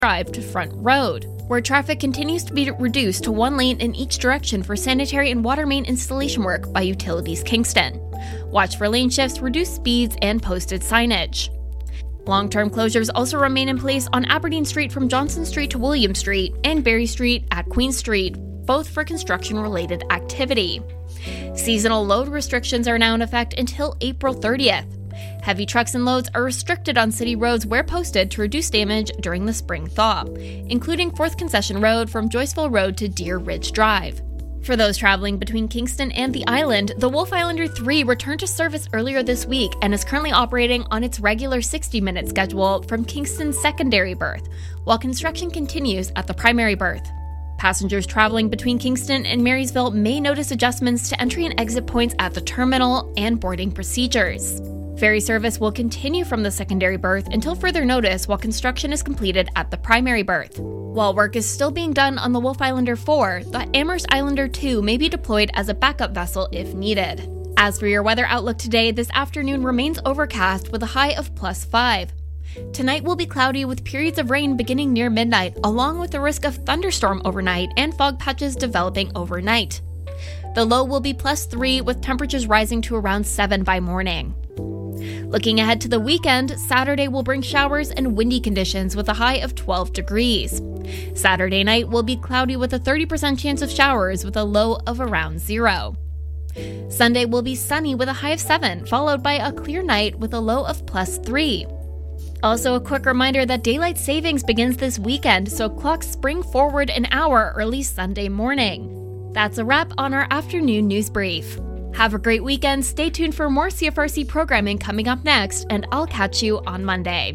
Drive to Front Road, where traffic continues to be reduced to one lane in each direction for sanitary and water main installation work by Utilities Kingston. Watch for lane shifts, reduced speeds, and posted signage. Long-term closures also remain in place on Aberdeen Street from Johnson Street to William Street and Berry Street at Queen Street, both for construction-related activity. Seasonal load restrictions are now in effect until April 30th. Heavy trucks and loads are restricted on city roads where posted to reduce damage during the spring thaw, including 4th Concession Road from Joyceville Road to Deer Ridge Drive. For those traveling between Kingston and the island, the Wolf Islander 3 returned to service earlier this week and is currently operating on its regular 60-minute schedule from Kingston's secondary berth, while construction continues at the primary berth. Passengers traveling between Kingston and Marysville may notice adjustments to entry and exit points at the terminal and boarding procedures. Ferry service will continue from the secondary berth until further notice while construction is completed at the primary berth. While work is still being done on the Wolf Islander 4, the Amherst Islander 2 may be deployed as a backup vessel if needed. As for your weather outlook today, this afternoon remains overcast with a high of +5. Tonight will be cloudy with periods of rain beginning near midnight, along with the risk of thunderstorm overnight and fog patches developing overnight. The low will be +3 with temperatures rising to around 7 by morning. Looking ahead to the weekend, Saturday will bring showers and windy conditions with a high of 12 degrees. Saturday night will be cloudy with a 30% chance of showers with a low of around 0. Sunday will be sunny with a high of 7, followed by a clear night with a low of +3. Also, a quick reminder that daylight savings begins this weekend, so clocks spring forward an hour early Sunday morning. That's a wrap on our afternoon news brief. Have a great weekend, stay tuned for more CFRC programming coming up next, and I'll catch you on Monday.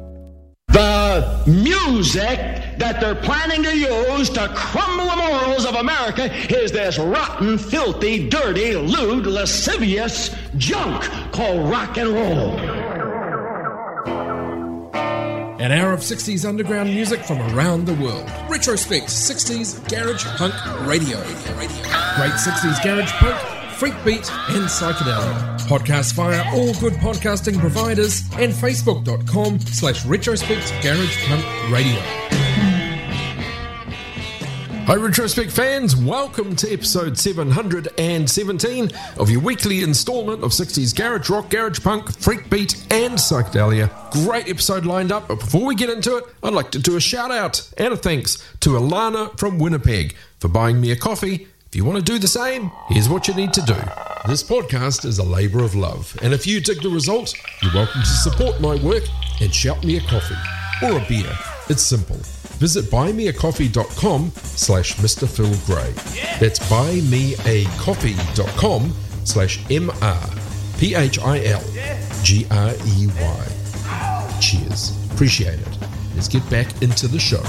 The music that they're planning to use to crumble the morals of America is this rotten, filthy, dirty, lewd, lascivious junk called rock and roll. An hour of 60s underground music from around the world. Retrospect 60s Garage Punk Radio. Great 60s Garage Punk, Freak Beat and Psychedelia. Podcast via all good podcasting providers and facebook.com/Retrospect Garage Punk Radio. Hi Retrospect fans, welcome to episode 717 of your weekly installment of 60s Garage Rock, Garage Punk, Freak Beat and Psychedelia. Great episode lined up, but before we get into it, I'd like to do a shout out and a thanks to Alana from Winnipeg for buying me a coffee. If you want to do the same, here's what you need to do. This podcast is a labour of love, and if you dig the result, you're welcome to support my work and shout me a coffee or a beer. It's simple. Visit buymeacoffee.com/Mr. Phil Gray. That's buymeacoffee.com/MrPhilGrey. Cheers. Appreciate it. Let's get back into the show.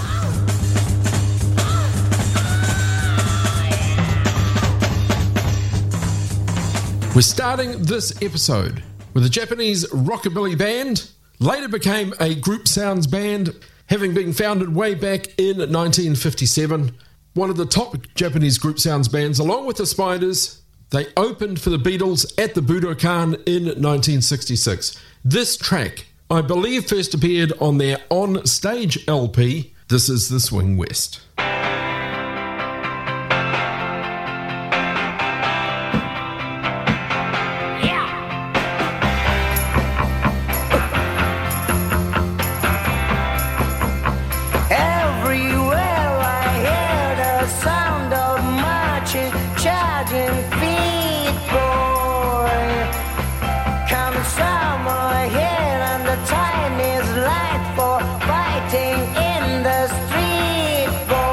We're starting this episode with a Japanese rockabilly band, later became a Group Sounds band, having been founded way back in 1957. One of the top Japanese Group Sounds bands, along with the Spiders. They opened for the Beatles at the Budokan in 1966. This track, I believe, first appeared on their On Stage LP. This is The Swing West. Time is light for fighting in the street, boy.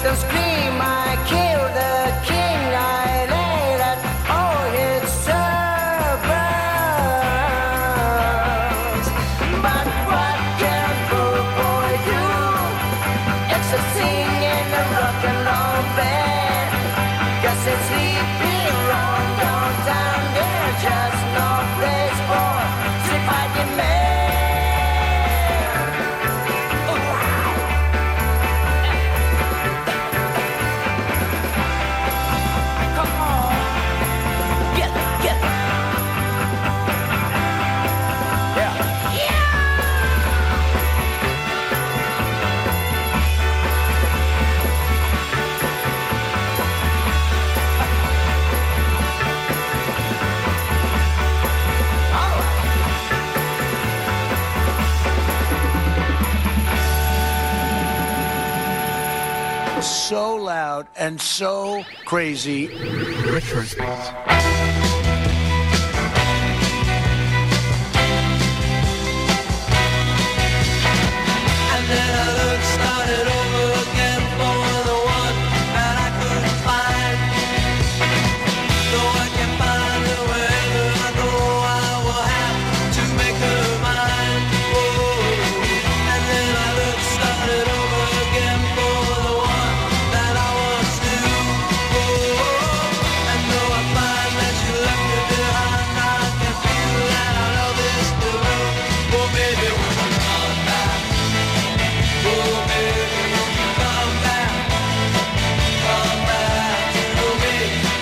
them scream, I killed the king, I laid at all his servants. But what can a poor boy do except sing in a rock and roll band? 'Cause it's sleeping wrong downtown, there's just no place for street-fighting men. So loud and so crazy. Retrospect. And then I looked, started over again for the one that I couldn't find. Though I can find her wherever I go, I will have to make her mine. Oh, and then I looked, started over again for the one that I once knew. Oh, and though I find that you left me behind, I can feel that our love is through. Oh, baby, when you come back. Oh, baby, won't you come back to me? Come back to me.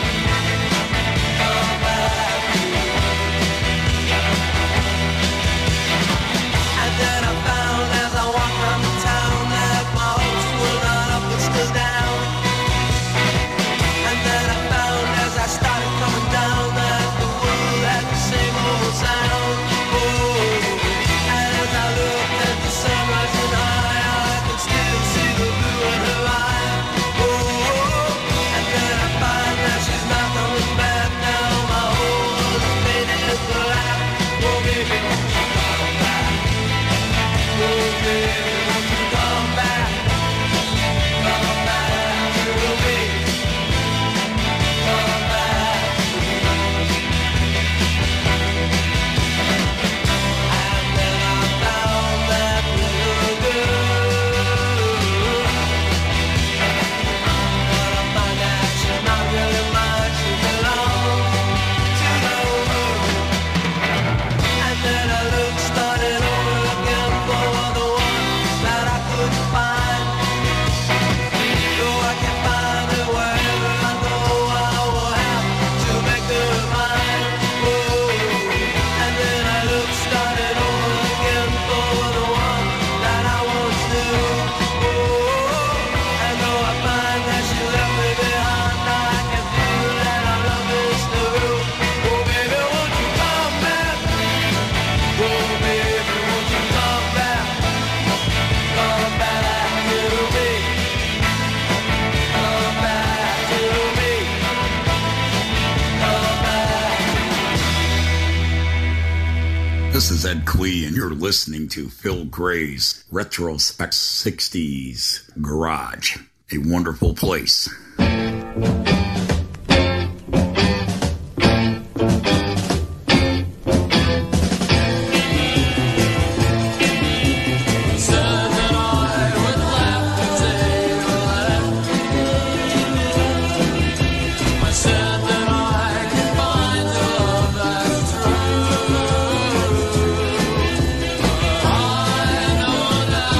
And then I found as I walked around the town that my hopes were not up but still down. And then I found as I started coming down that the world had the same old sound. Oh, and as I looked at the sun rising high, I could still see the blue in her eye. Oh, and then I find that she's not coming back now. My whole world is faded black. Oh, baby, won't you come back? Oh, baby, won't you come back? Come back to me. Come back to me. And then I found that little girl. But I find that she's not really mine. She belongs to the world. And then I looked, started over again for the one that I couldn't find. Though I can find her wherever I go, I will have to make her mine. Oh, and then I looked, started over again for the one that I once knew. Oh, and though I find that she left me behind, I can feel that our love is through. Oh, baby, won't you come back? Oh, baby, won't you come back? Come back to me. Come back to me. Come back. This is Ed Clee, and you're listening to Phil Gray's Retrospect 60s Garage, a wonderful place.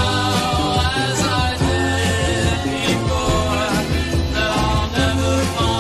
As I did before, that I'll never find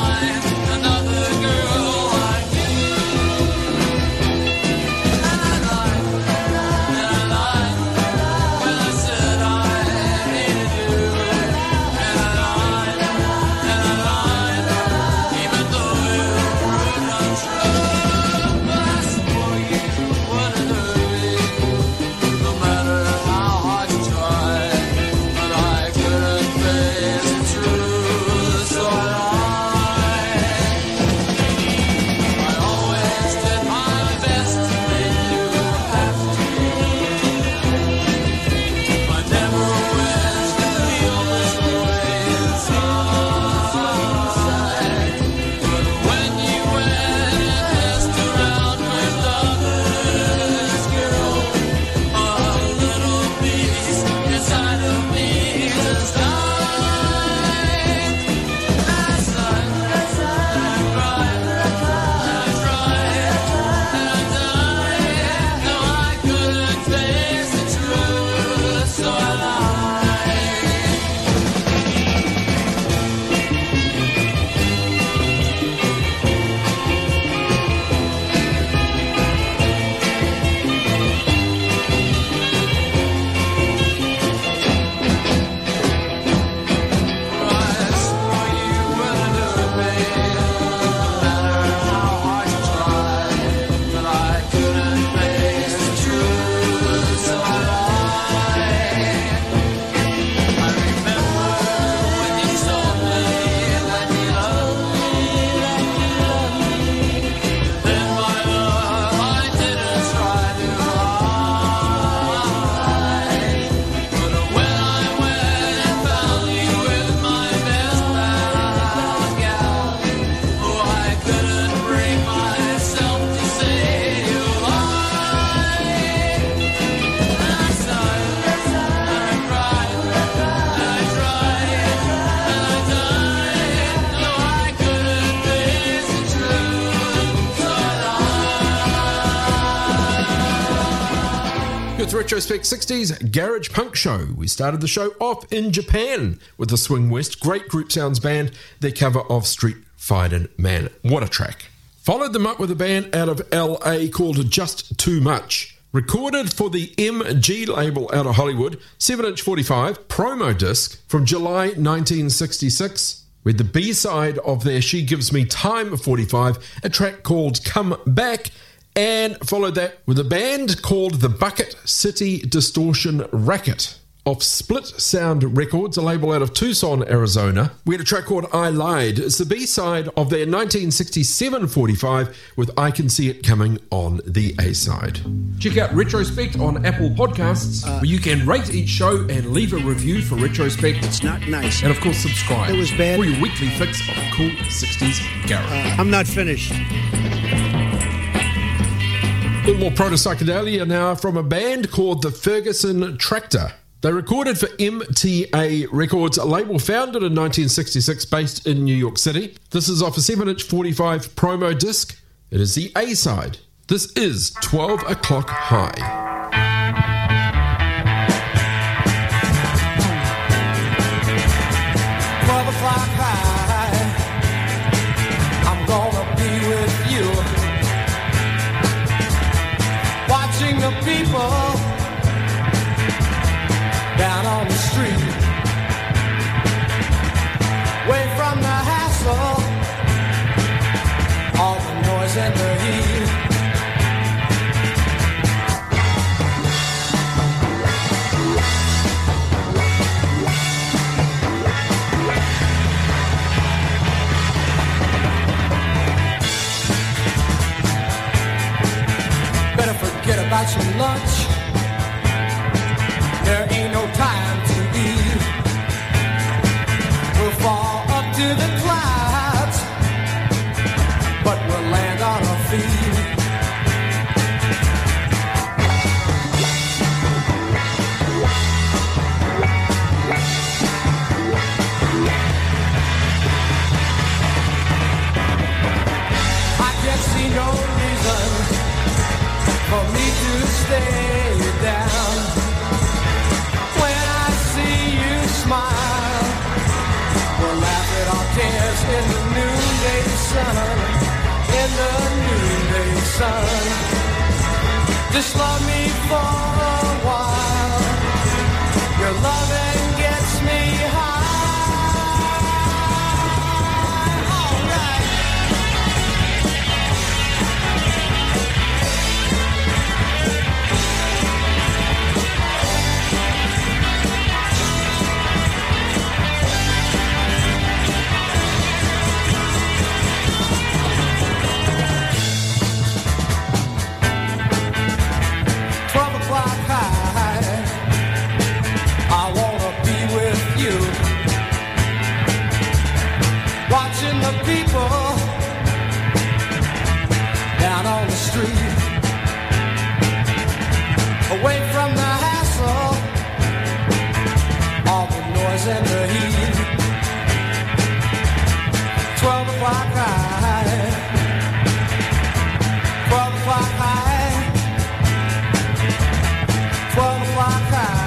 the Retrospect 60s Garage Punk Show. We started the show off in Japan with the Swing West, great group sounds band, their cover of Street Fightin' Man. What a track. Followed them up with a band out of LA called Just Too Much. Recorded for the MG label out of Hollywood, 7-inch 45 promo disc from July 1966. With the B-side of their She Gives Me Time 45, a track called Come Back, and followed that with a band called the Bucket City Distortion Racket off Split Sound Records, a label out of Tucson, Arizona. We had a track called I Lied. It's the B-side of their 1967 45 with I Can See It Coming on the A-side. Check out Retrospect on Apple Podcasts, where you can rate each show and leave a review for Retrospect. It's not nice. And of course, subscribe. It was bad. For your weekly fix of cool 60s garage. I'm not finished. A little more proto-psychedelia now from a band called the Ferguson Tractor. They recorded for MTA Records, a label founded in 1966 based in New York City. This is off a 7-inch 45 promo disc. It is the A-side. This is 12 O'Clock High. 12 o'clock high, I'm gonna be with you, watching the people down on the street, away from the hassle, all the noise and the heat. Better forget about your lunch. There ain't no time to eat. We'll fall up to the clouds, but we'll land on our feet. I can see no reason for me to stay down. Smile, we'll laugh at our tears in the noonday sun, in the noonday sun. Just love me for a while. Your loving gets me high. All right. Watching the people down on the street, away from the hassle, all the noise and the heat. 12 o'clock high, 12 o'clock high, 12 o'clock high.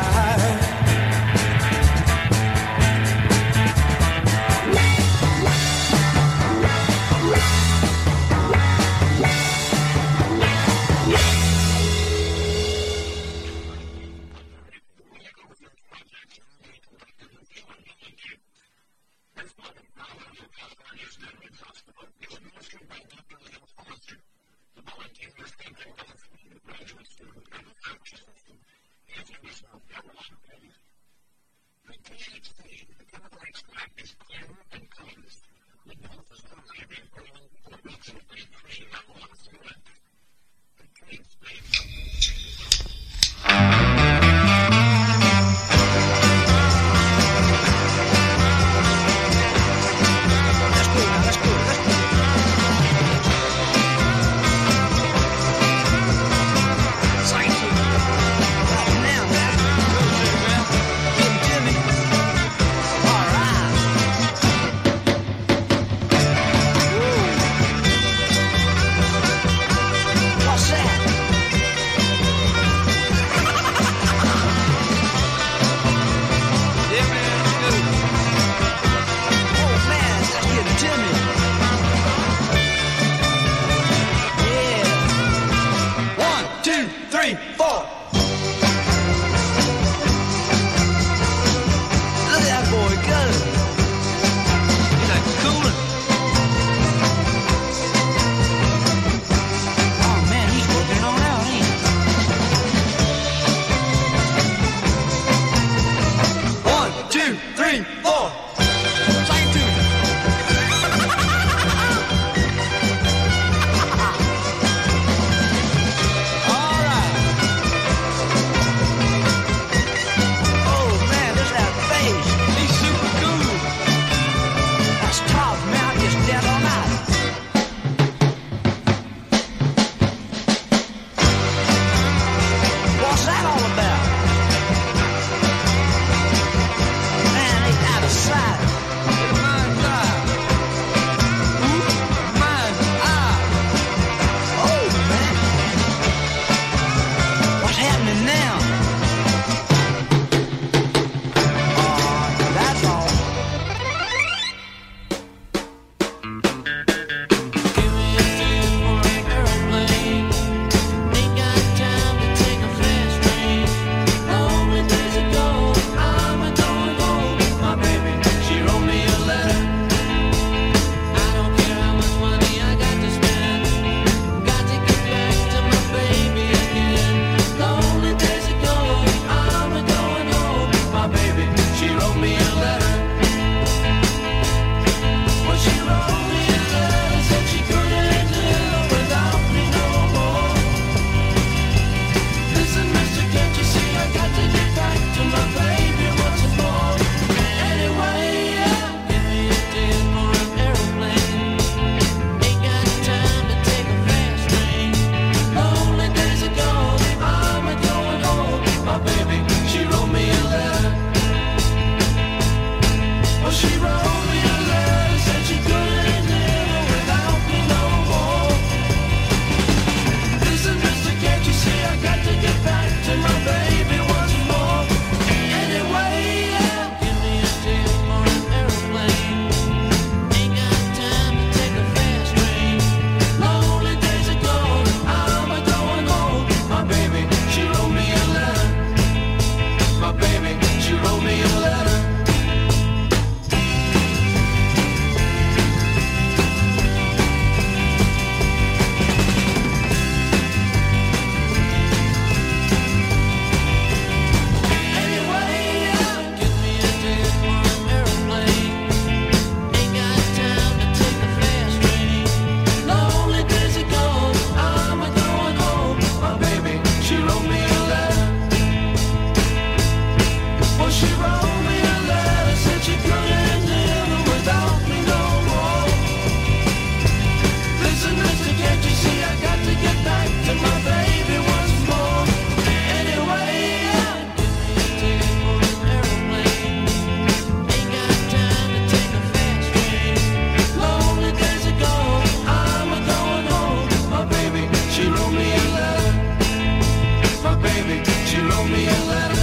wrote me a letter.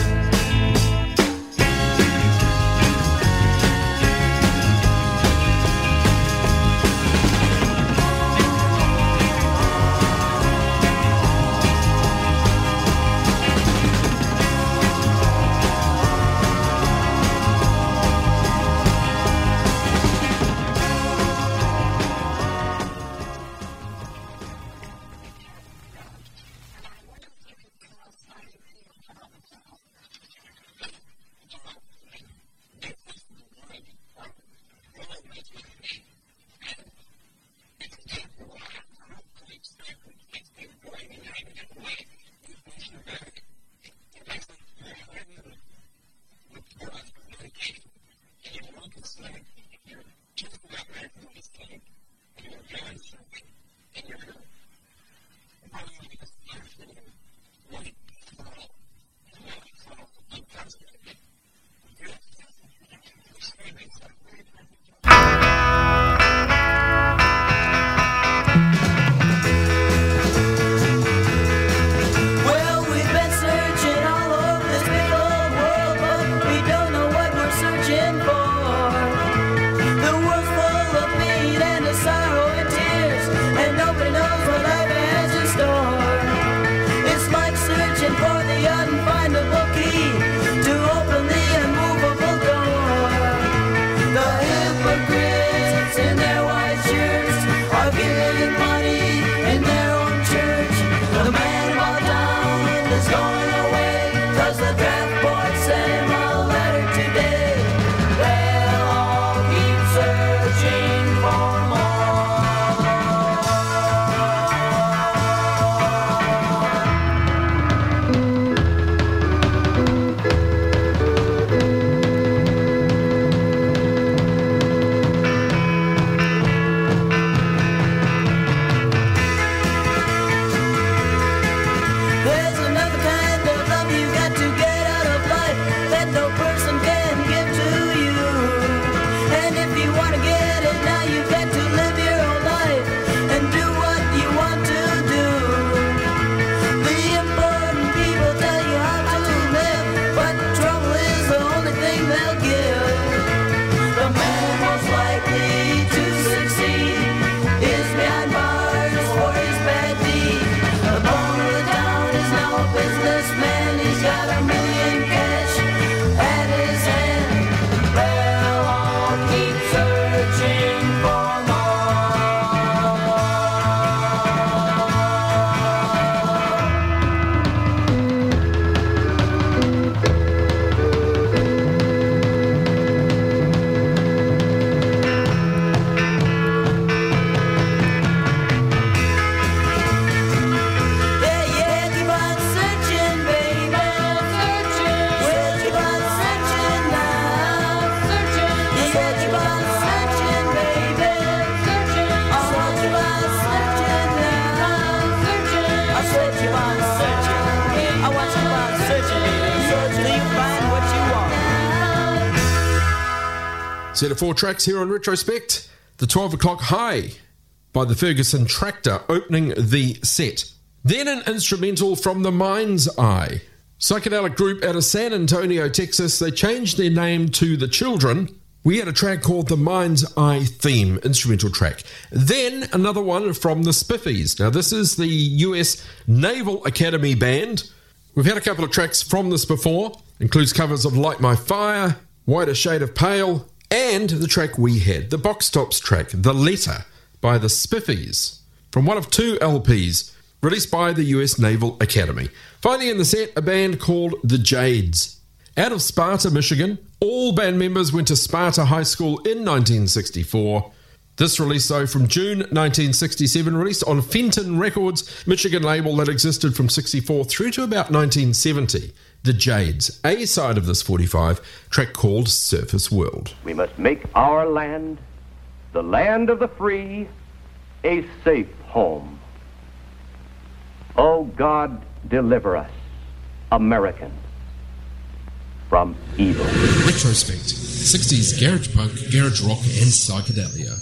Set of 4 tracks here on Retrospect. The 12 o'clock High by the Ferguson Tractor opening the set. Then an instrumental from The Mind's Eye. Psychedelic group out of San Antonio, Texas. They changed their name to The Children. We had a track called The Mind's Eye Theme, instrumental track. Then another one from the Spiffies. Now this is the US Naval Academy Band. We've had a couple of tracks from this before. Includes covers of Light My Fire, Whiter Shade of Pale, and the track we had, the Box Tops track, The Letter, by the Spiffies, from one of 2 LPs released by the US Naval Academy. Finally in the set, a band called The Jades. Out of Sparta, Michigan, all band members went to Sparta High School in 1964. This release, though, from June 1967, released on Fenton Records, Michigan label that existed from 64 through to about 1970. The Jades, A side of this 45, track called Surface World. We must make our land, the land of the free, a safe home. Oh God, deliver us, Americans, from evil. Retrospect, 60s garage punk, garage rock and psychedelia.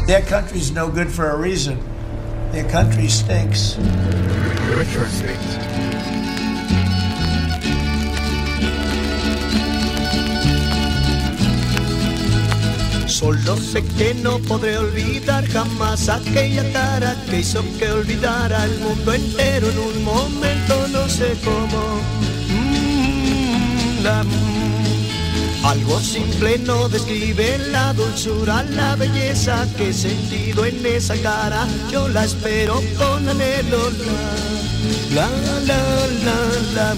Their country's no good for a reason. Their country stinks. Solo sé que no podré olvidar jamás aquella cara que hizo que olvidara el mundo entero en un momento, no sé cómo. Algo simple no describe la dulzura, la belleza que he sentido en esa cara. Yo la espero con anhelo. La, la.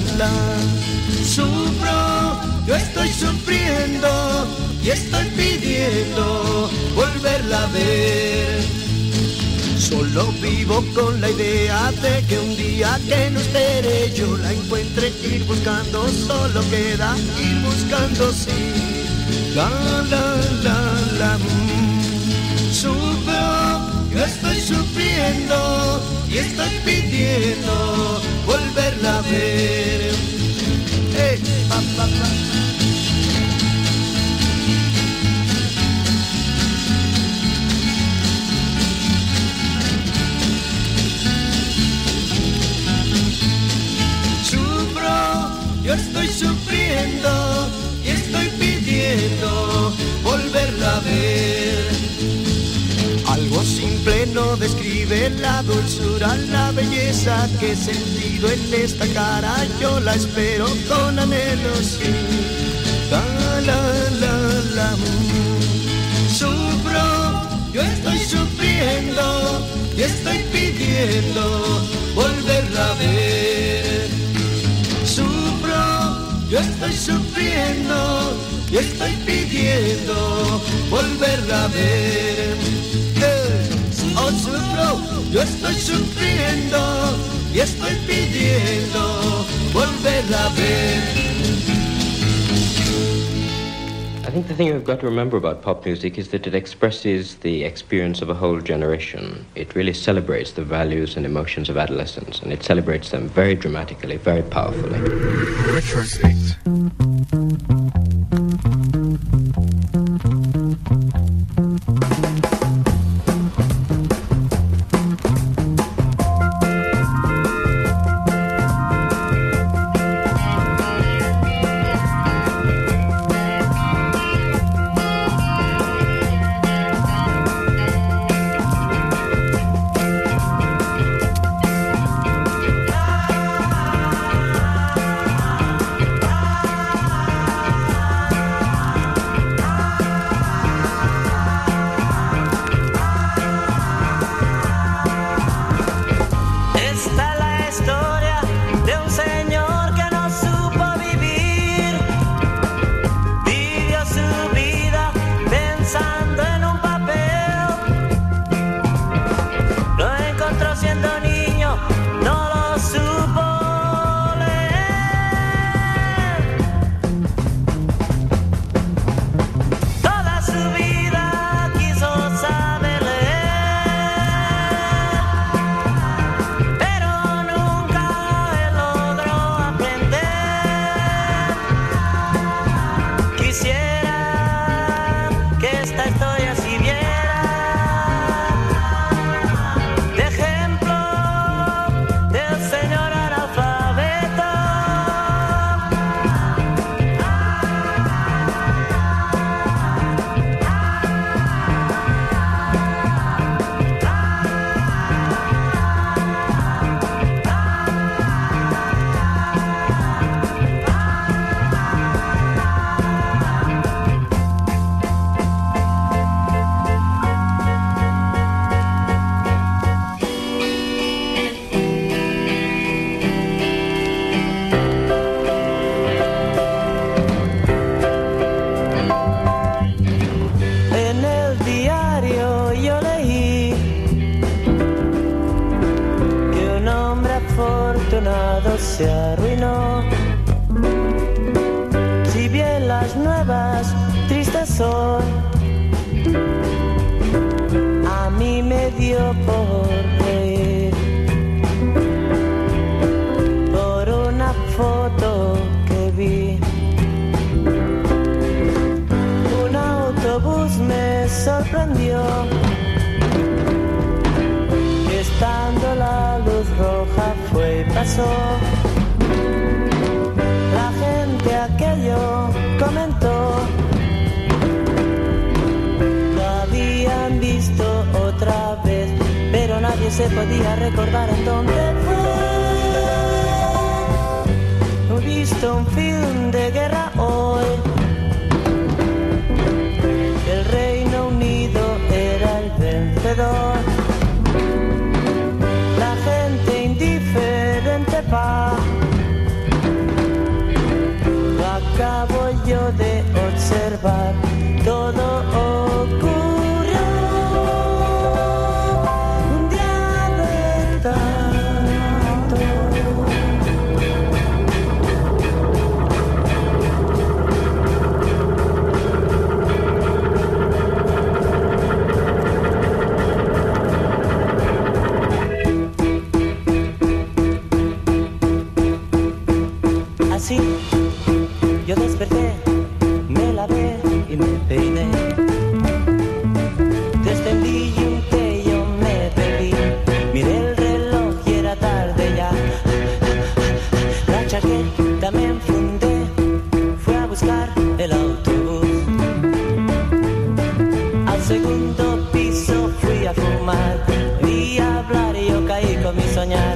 Sufro, yo estoy sufriendo y estoy pidiendo volverla a ver. Solo vivo con la idea de que un día que no espere yo la encuentre, ir buscando, solo queda ir buscando, sí. La. Sufro, yo estoy sufriendo y estoy pidiendo volverla a ver. Hey, pa. Yo estoy sufriendo y estoy pidiendo volverla a ver. Algo simple no describe la dulzura, la belleza que he sentido en esta cara. Yo la espero con anhelo, sí. La. Sufro, yo estoy sufriendo y estoy pidiendo volverla a ver. Yo estoy sufriendo y estoy pidiendo volverla a ver. Oh, sufro, yo estoy sufriendo y estoy pidiendo volverla a ver. I think the thing we've got to remember about pop music is that it expresses the experience of a whole generation. It really celebrates the values and emotions of adolescence, and it celebrates them very dramatically, very powerfully. Retrospect. se arruinó. Si bien las nuevas tristes son, a mí me dio por reír por una foto que vi. Un autobús me sorprendió pasó. La gente aquello comentó. Lo habían visto otra vez, pero nadie se podía recordar en dónde fue. He visto un film de guerra hoy. El Reino Unido era el vencedor. La gente indiferente va. Lo acabo yo de observar. Todo ocurrió un día de tanto. Así yo desperté, me lavé y me peiné. Descendí y un té yo me bebí. Miré el reloj y era tarde ya. La chaqueta me enfundé, fui a buscar el autobús. Al segundo piso fui a fumar, vi a hablar y yo caí con mi soñar.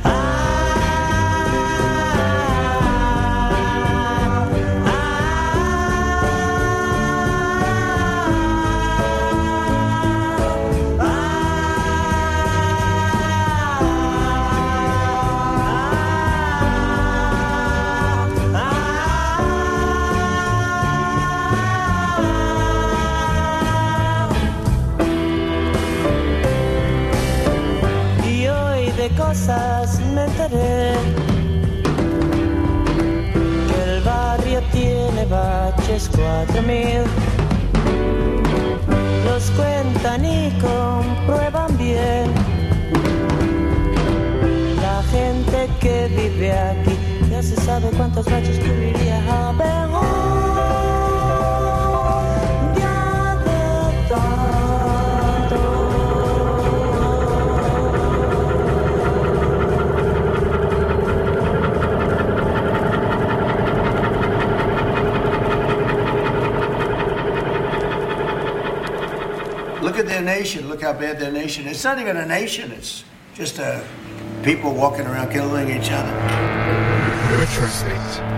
Cosas me enteré, que el barrio tiene baches 4000. Los cuentan y comprueban bien. La gente que vive aquí ya se sabe cuántos baches cubriría a ver. Ya de tanto. Look at their nation. Look how bad their nation is. It's not even a nation. It's just people walking around killing each other. Retrospect.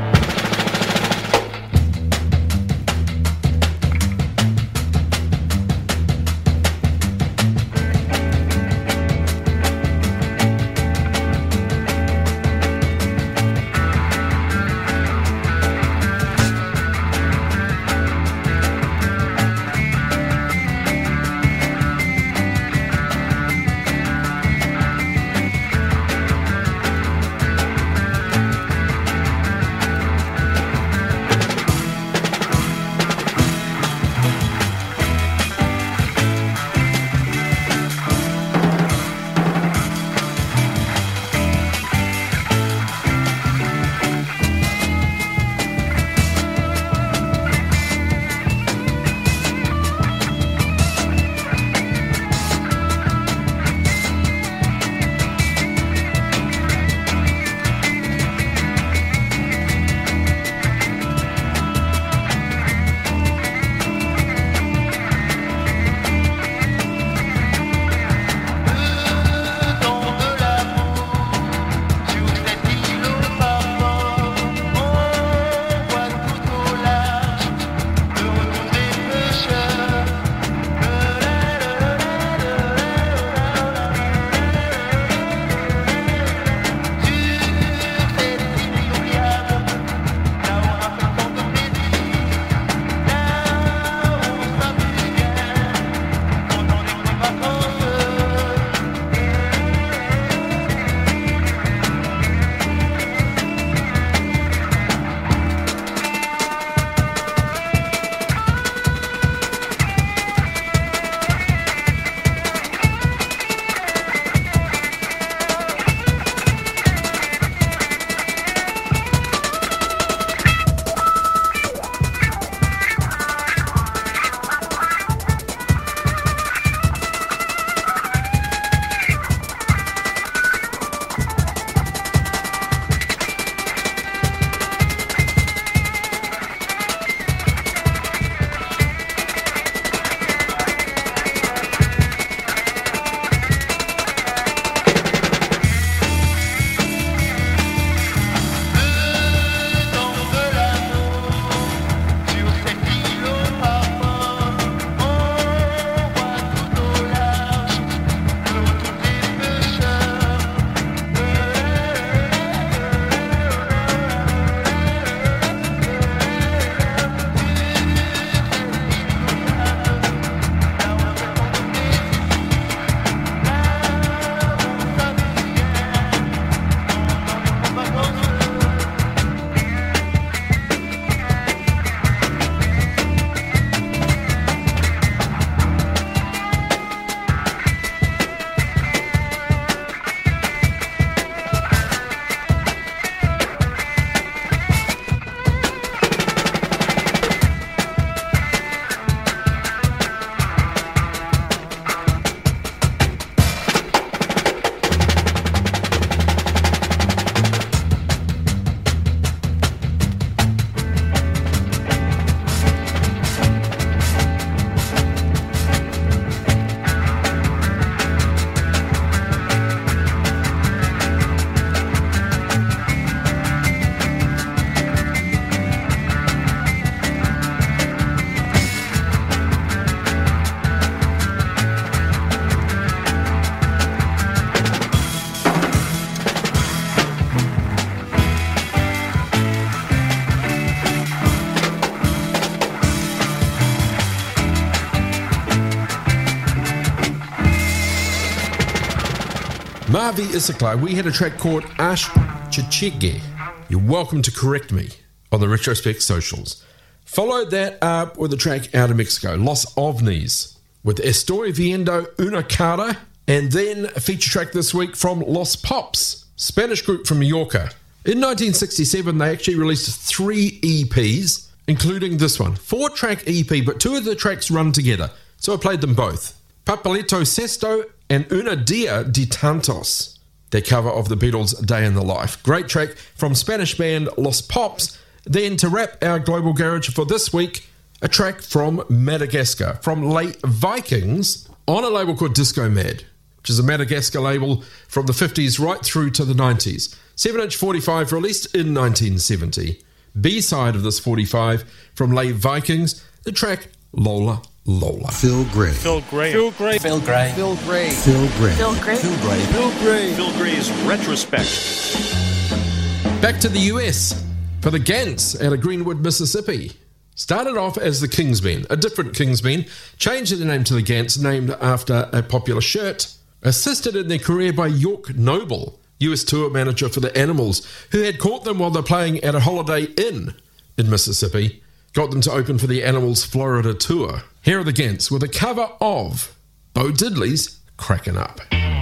Marvi Issaklai, we had a track called Ash Chichige. You're welcome to correct me on the Retrospect socials. Followed that up with a track out of Mexico, Los OVNIs, with Estoy Viendo Una Cara, and then a feature track this week from Los Pops, Spanish group from Mallorca. In 1967, they actually released 3 EPs, including this one. 4-track EP, but 2 of the tracks run together, so I played them both. Papelito Sesto and Una Dia de Tantos, their cover of the Beatles' Day in the Life. Great track from Spanish band Los Pops. Then to wrap our Global Garage for this week, a track from Madagascar, from late Vikings, on a label called Disco Mad, which is a Madagascar label from the 50s right through to the 90s. 7-inch 45 released in 1970. B-side of this 45 from late Vikings, the track Lola Lola. Phil Gray. Phil Gray. Phil Gray. Phil Gray. Phil Gray. Phil Gray. Phil Gray. Phil Gray. Phil Gray. Phil Gray's Retrospect. Back to the US for the Gants out of Greenwood, Mississippi. Started off as the Kingsmen, a different Kingsmen, changed their name to the Gants, named after a popular shirt. Assisted in their career by York Noble, US tour manager for the Animals, who had caught them while they're playing at a Holiday Inn in Mississippi. Got them to open for the Animals' Florida tour. Here are the Gants with a cover of Bo Diddley's Crackin' Up.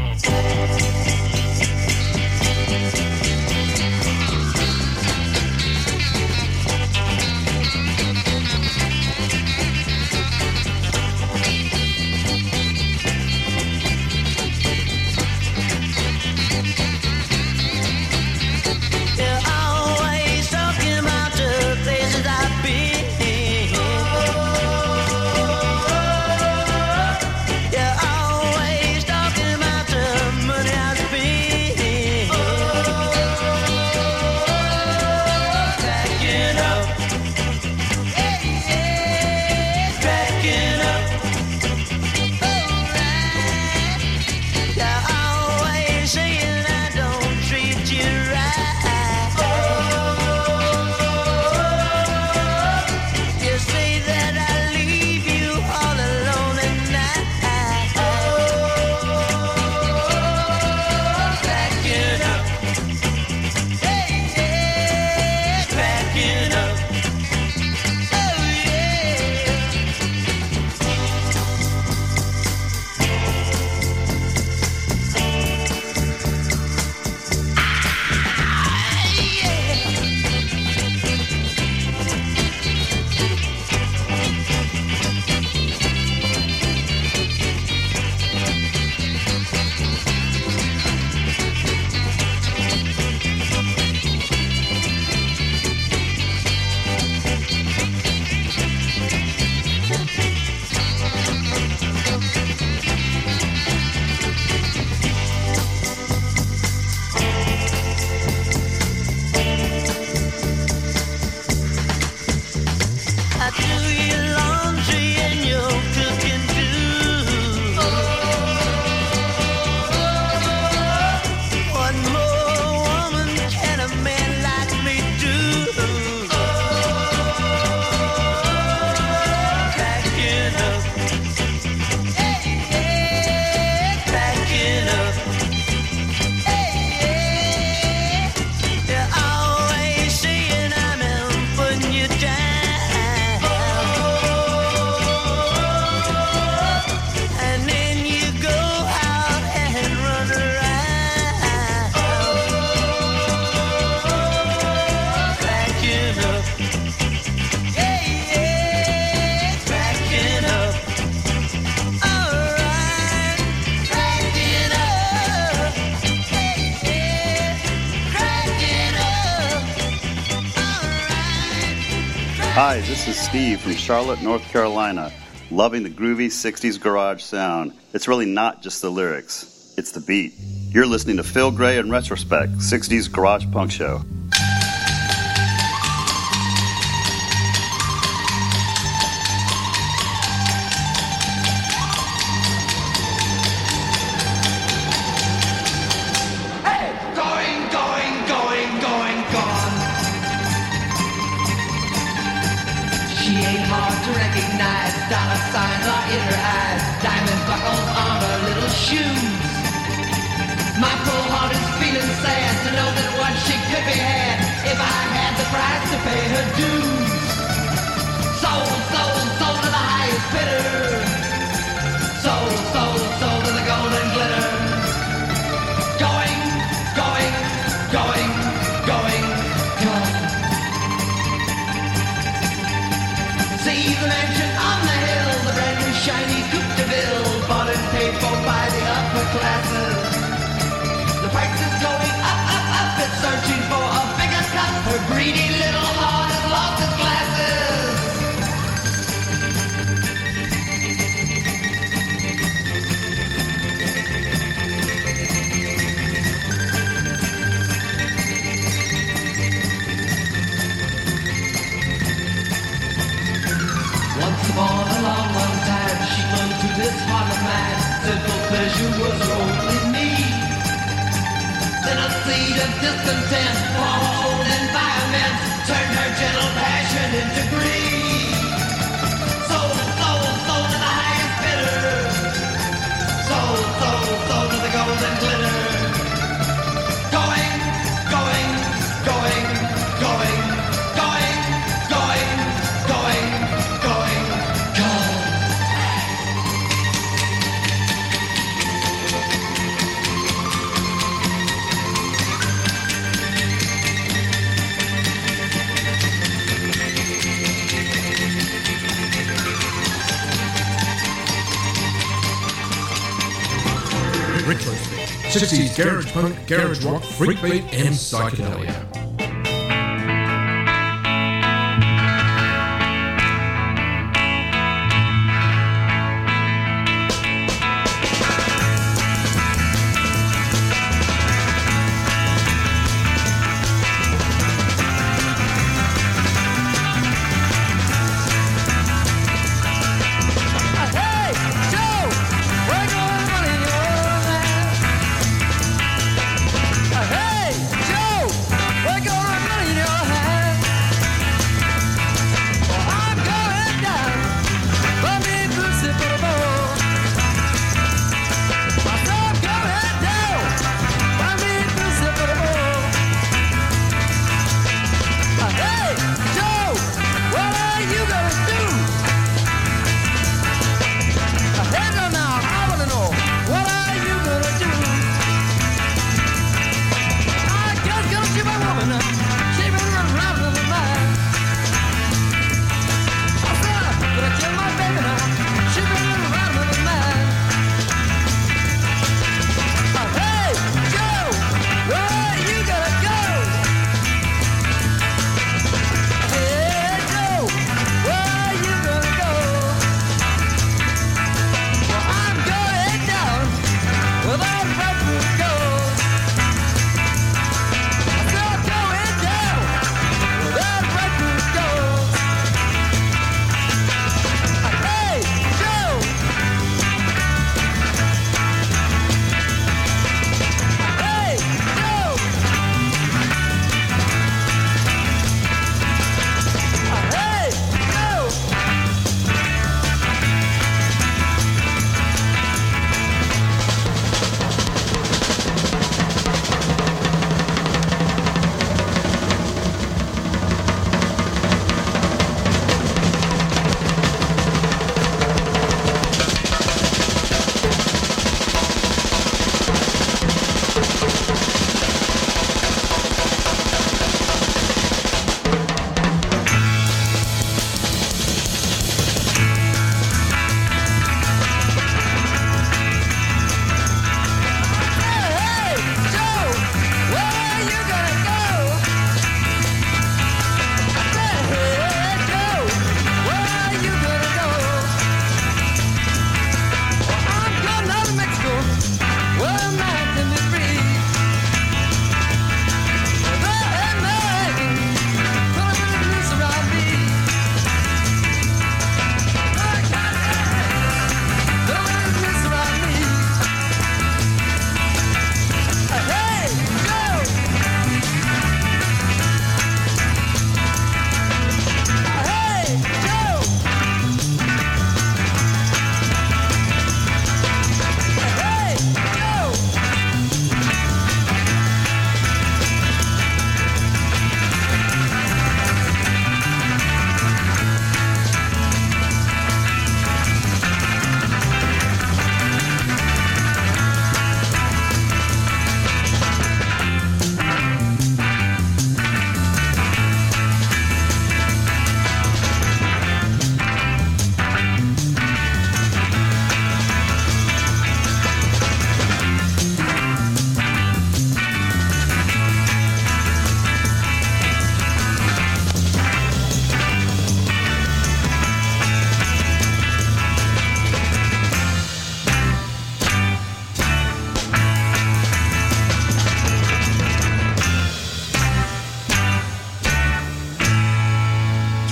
Hi, this is Steve from Charlotte, North Carolina, loving the groovy 60s garage sound. It's really not just the lyrics, it's the beat. You're listening to Phil Gray in Retrospect, 60s Garage Punk Show. Dollar signs are in her eyes, diamond buckles on her little shoes. My pay her dues. Sold, sold, sold to the highest bidder. Sold, sold, sold to the golden glitter. Going, going, going, going, going. See the mansion on the hill, the brand new shiny Coupe de Ville, bought and paid for by the upper classes. The price is going up, up, up, it's searching for a bigger cup. Her greedy little heart has lost its glasses. Once upon a long, long time, she clung to this heart of mine. Simple pleasure was her only need. Then a seed of discontent for her own environment turned her gentle passion into greed. Sold, sold, sold to the highest bidder. Sold, sold, sold to the golden glitter. Going, going, going, going, going, going, going, going, going. Retrospect. 60s garage punk, garage rock, freak beat, and psychedelia. Hey, Joe!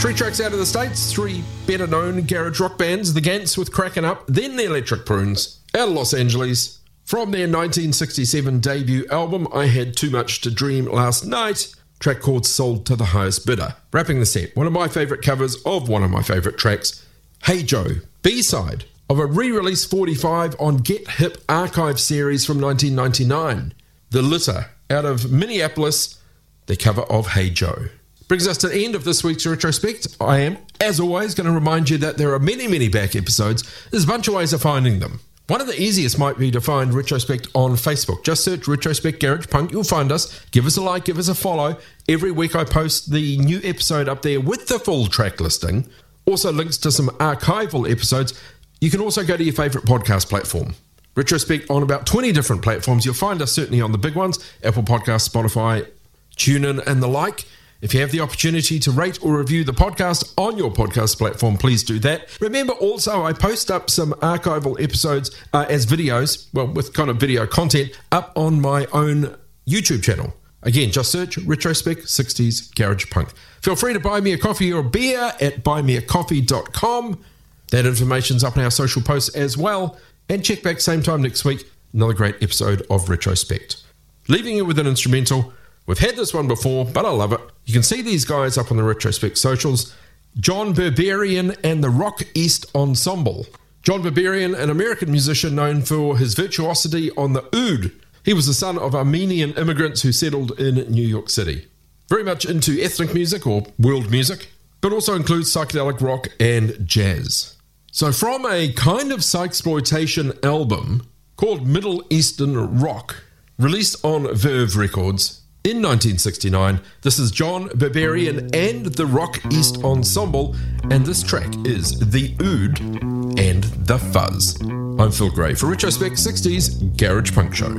3 tracks out of the States, 3 better-known garage rock bands, the Gants with Crackin' Up, then the Electric Prunes, out of Los Angeles. From their 1967 debut album, I Had Too Much to Dream Last Night, track called Sold to the Highest Bidder. Wrapping the set, one of my favourite covers of one of my favourite tracks, Hey Joe, B-side of a re-release 45 on Get Hip Archive series from 1999. The Litter, out of Minneapolis, the cover of Hey Joe. Brings us to the end of this week's retrospect. I am, as always, going to remind you that there are many, many back episodes. There's a bunch of ways of finding them. One of the easiest might be to find Retrospect on Facebook. Just search Retrospect Garage Punk. You'll find us. Give us a like, give us a follow. Every week I post the new episode up there with the full track listing. Also links to some archival episodes. You can also go to your favourite podcast platform. Retrospect on about 20 different platforms. You'll find us certainly on the big ones, Apple Podcasts, Spotify, TuneIn and the like. If you have the opportunity to rate or review the podcast on your podcast platform, please do that. Remember also, I post up some archival episodes as videos, well, with kind of video content, up on my own YouTube channel. Again, just search Retrospect 60s Garage Punk. Feel free to buy me a coffee or a beer at buymeacoffee.com. That information's up in our social posts as well. And check back same time next week, another great episode of Retrospect. Leaving you with an instrumental. We've had this one before, but I love it. You can see these guys up on the Retrospect socials. John Berberian and the Rock East Ensemble. John Berberian, an American musician known for his virtuosity on the oud. He was the son of Armenian immigrants who settled in New York City. Very much into ethnic music or world music, but also includes psychedelic rock and jazz. So from a kind of psychsploitation album called Middle Eastern Rock, released on Verve Records, in 1969, this is John Berberian and the Rock East Ensemble, and this track is The Oud and The Fuzz. I'm Phil Gray for Retrospect 60s Garage Punk Show.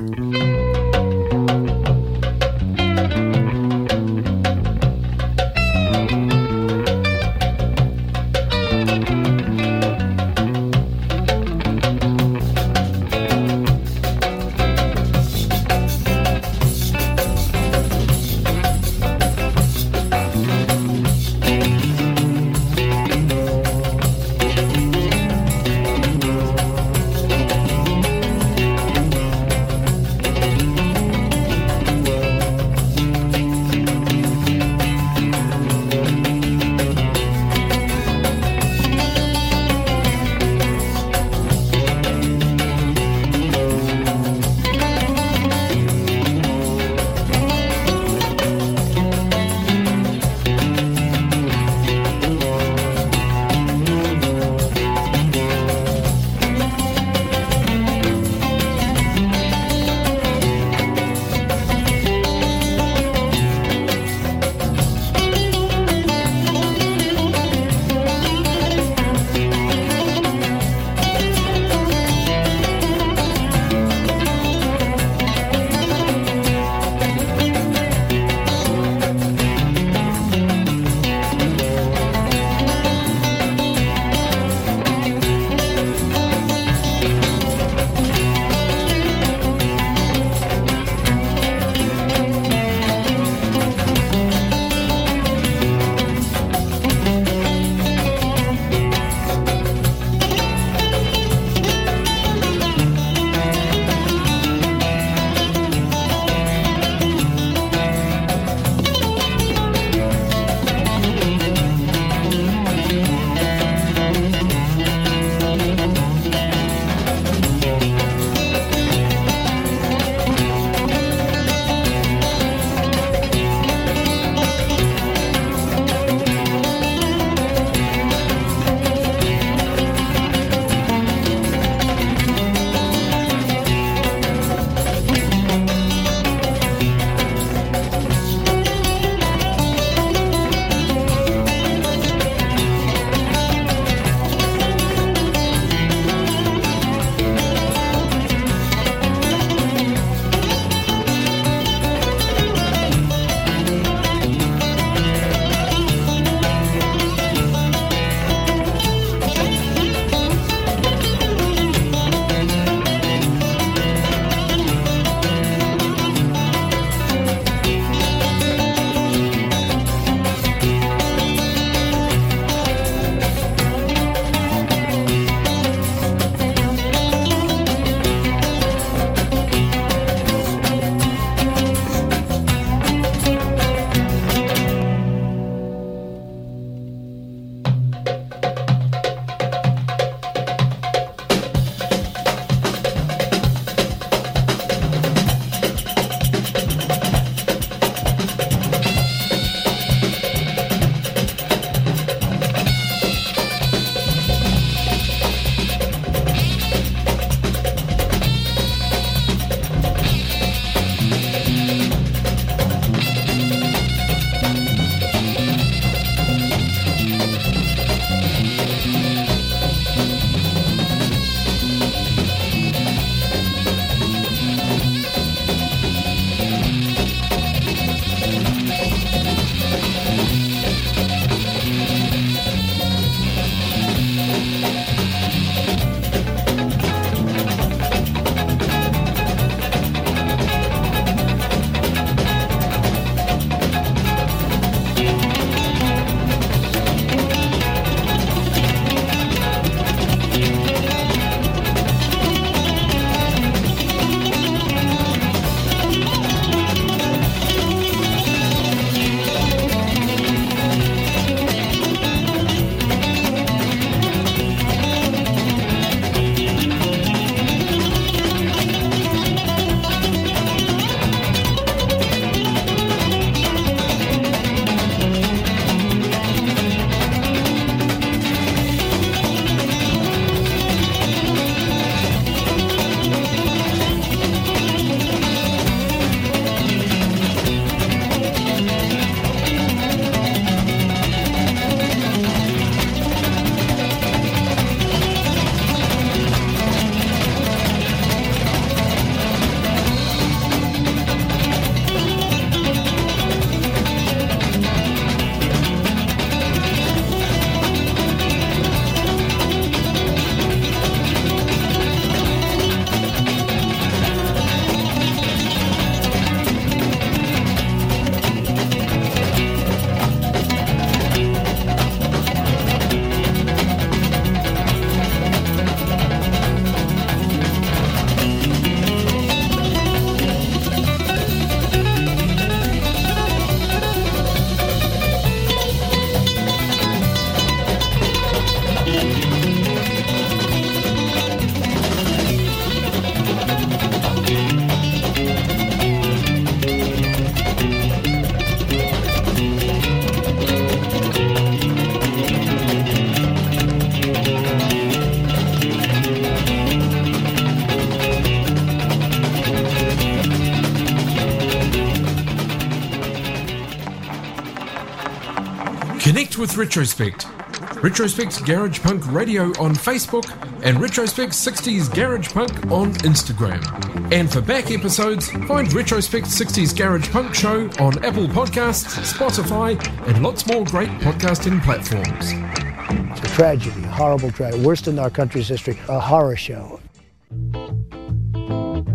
Connect with Retrospect. Retrospect Garage Punk Radio on Facebook and Retrospect 60s Garage Punk on Instagram. And for back episodes, find Retrospect 60s Garage Punk Show on Apple Podcasts, Spotify, and lots more great podcasting platforms. It's a tragedy, a horrible tragedy, worst in our country's history, a horror show.